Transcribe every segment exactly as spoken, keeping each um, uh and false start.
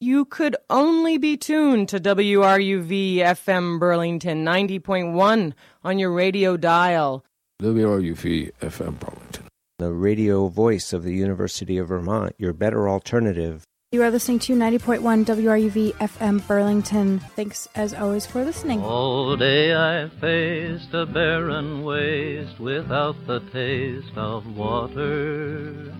you could only be tuned to W R U V F M Burlington ninety point one on your radio dial. W R U V F M Burlington, the radio voice of the University of Vermont, your better alternative. You are listening to ninety point one W R U V F M Burlington. Thanks, as always, for listening. All day I faced a barren waste without the taste of water,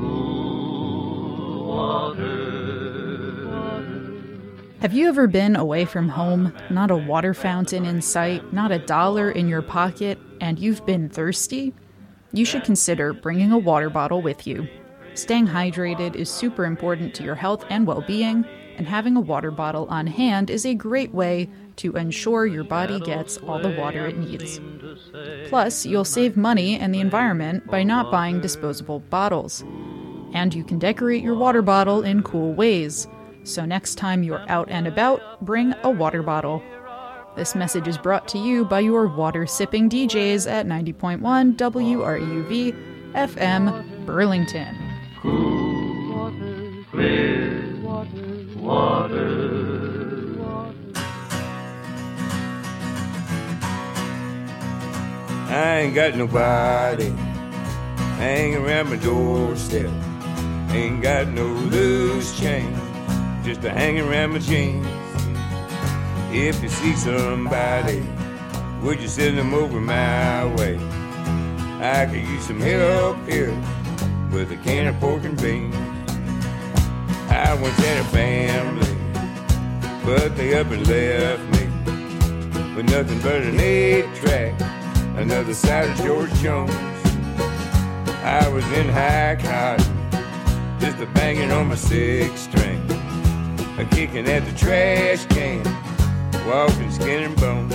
cool water. Have you ever been away from home, not a water fountain in sight, not a dollar in your pocket, and you've been thirsty? You should consider bringing a water bottle with you. Staying hydrated is super important to your health and well-being, and having a water bottle on hand is a great way to ensure your body gets all the water it needs. Plus, you'll save money and the environment by not buying disposable bottles. And you can decorate your water bottle in cool ways. So next time you're out and about, bring a water bottle. This message is brought to you by your water-sipping D Js at ninety point one W R U V F M Burlington. Cool water, clear water, water, water. I ain't got nobody hanging around my doorstep. Ain't got no loose change, just a hanging around my jeans. If you see somebody, would you send them over my way? I could use some help here with a can of pork and beans. I once had a family, but they up and left me with nothing but an eight track, another side of George Jones. I was in high cotton, just a banging on my six string, a kicking at the trash can, walking skin and bone.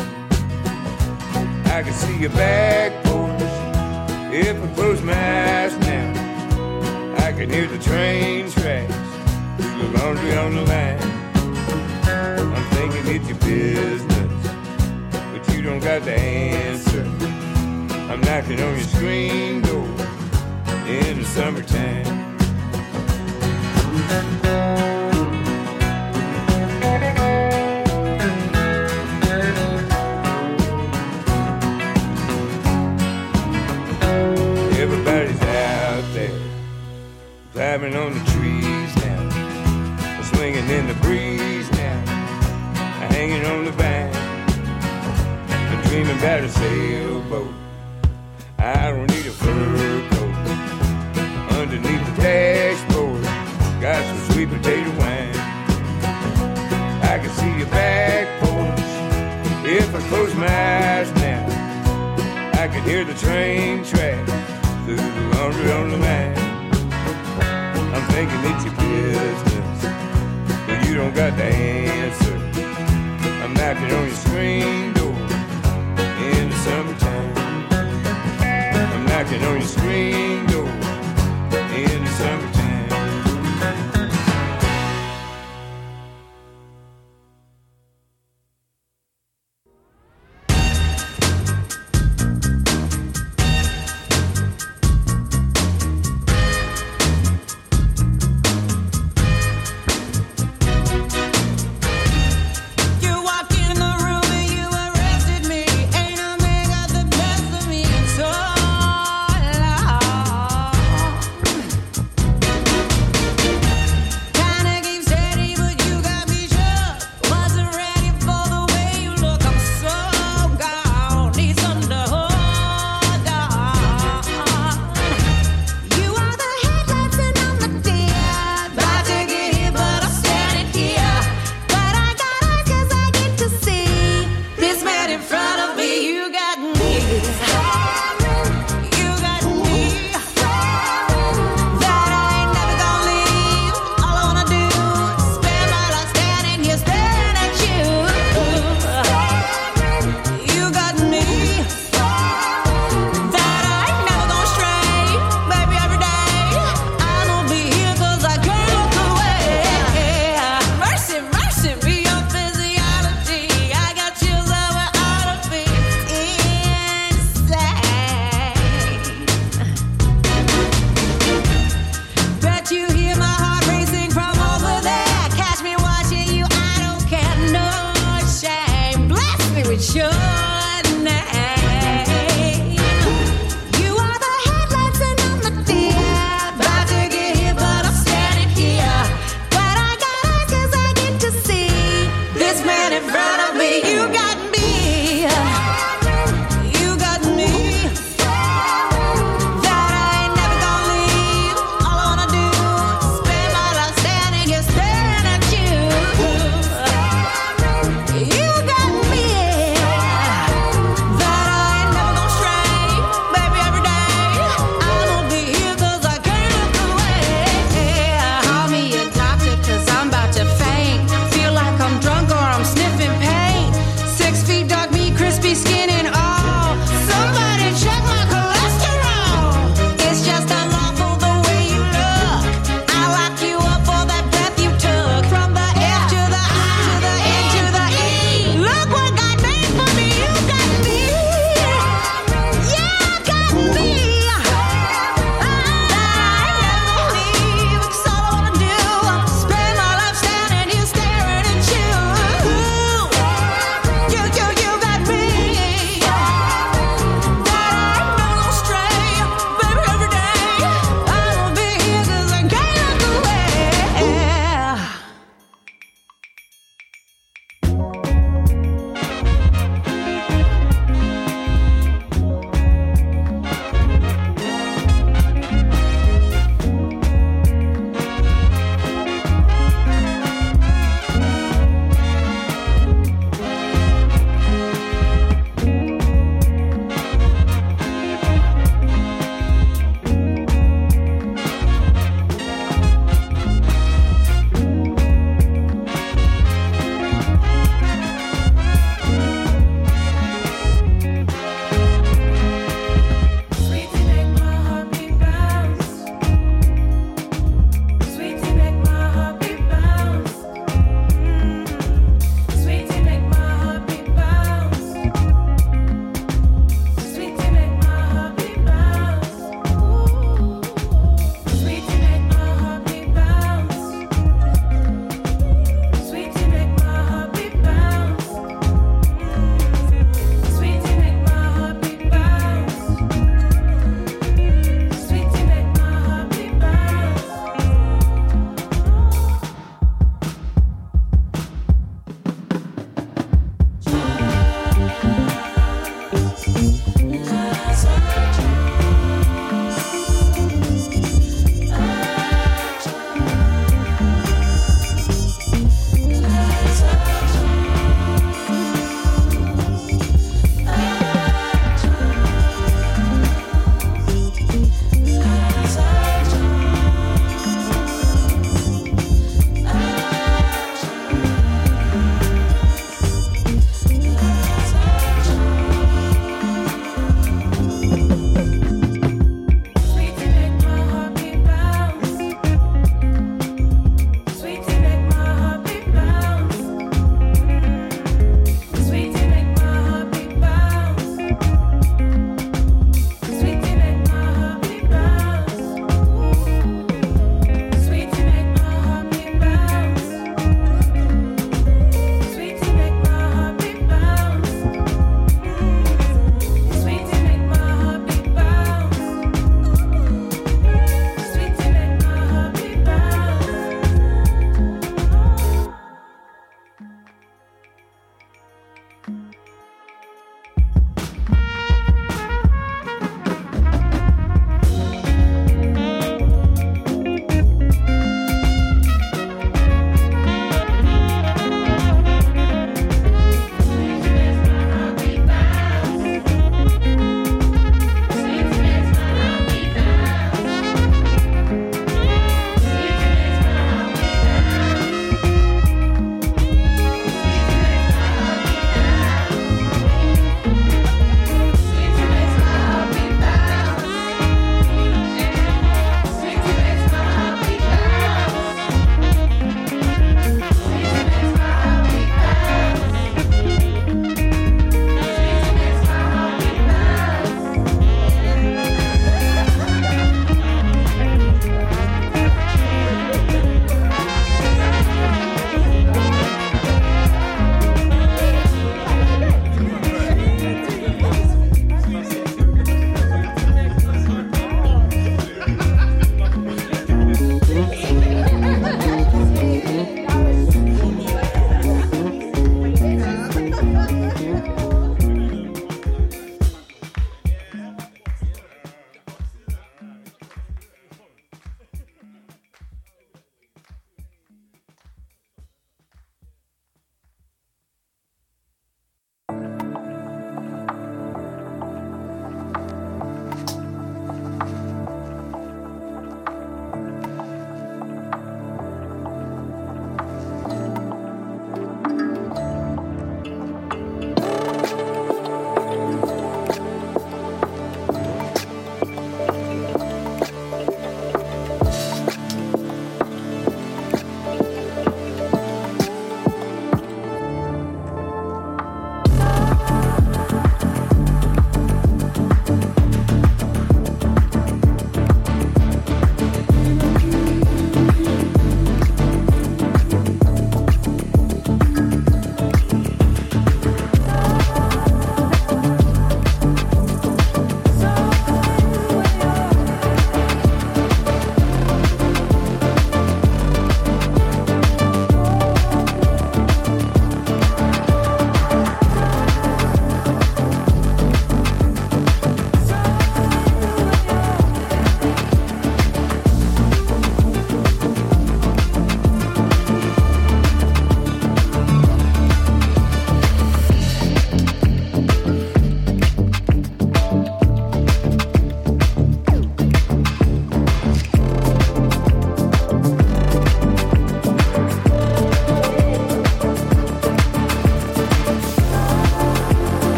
I could see your back porch if I close my eyes now. I can hear the train tracks through the laundry on the line. I'm thinking it's your business, but you don't got the answer. I'm knocking on your screen door in the summertime. Everybody's out there climbing on the trees now, swinging in the breeze now, hanging on the vine. I'm dreaming about a sailboat. I don't need a fur coat. Underneath the dashboard, got some sweet potato wine. I can see your back porch if I close my eyes now. I can hear the train tracks through the laundry on the line. I'm thinking it's your business, but you don't got the answer. I'm knocking on your screen door in the summertime. I'm knocking on your screen door in the summertime. Ain't no man got the best of me, and so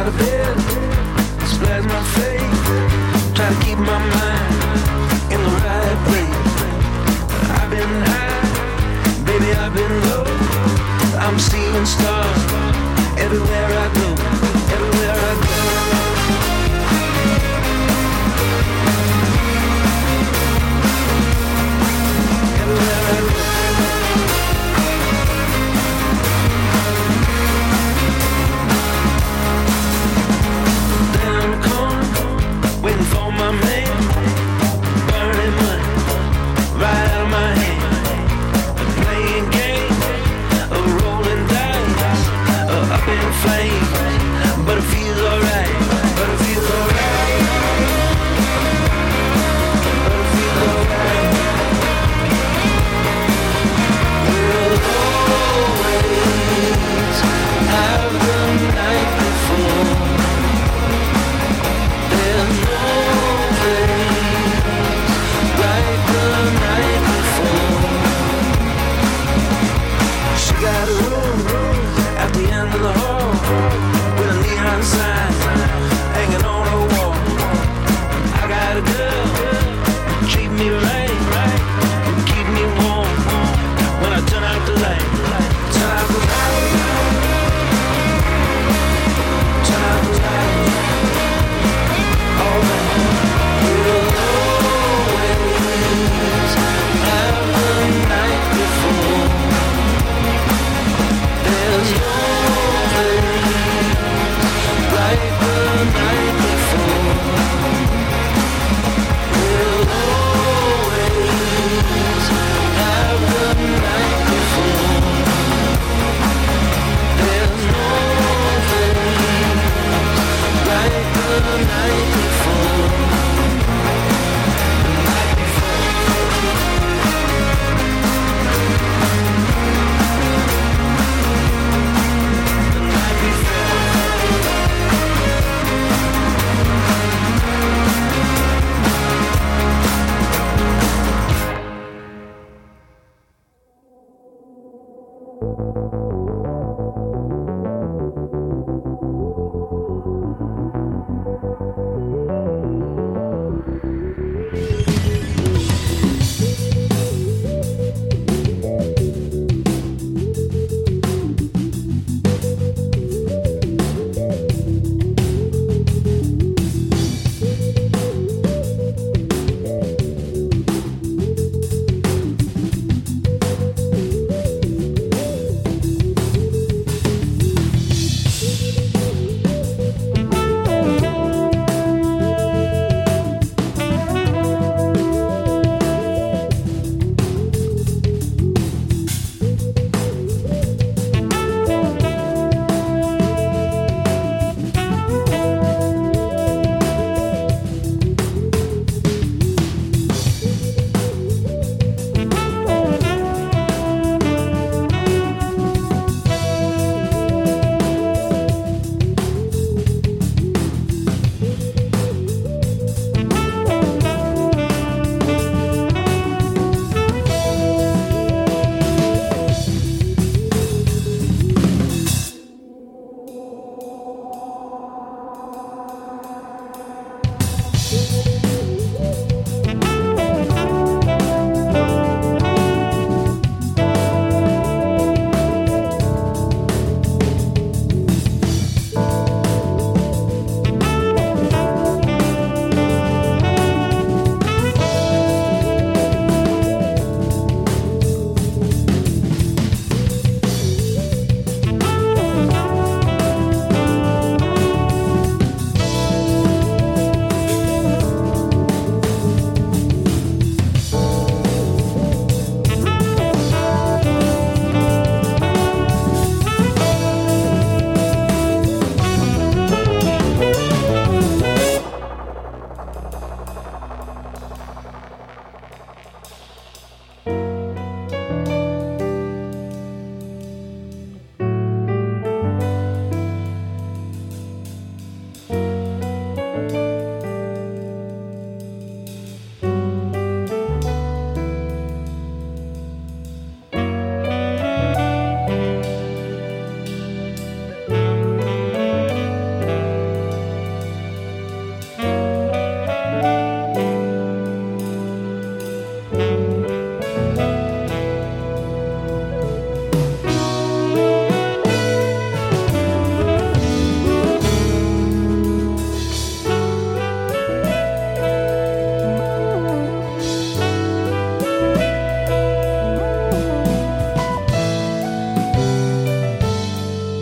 out of bed, splash my face, try to keep my mind in the right place. I've been high, baby, I've been low. I'm seeing stars everywhere I go, everywhere I go. Everywhere I go. Down the corner, waiting for my man, burning money right out of my hand. Playing games, a rolling dice, uh, up in flames, but it feels alright, but it feels alright, but it feels alright. We'll always have the night before. There's no place like the night before. She got a room at the end of the hall.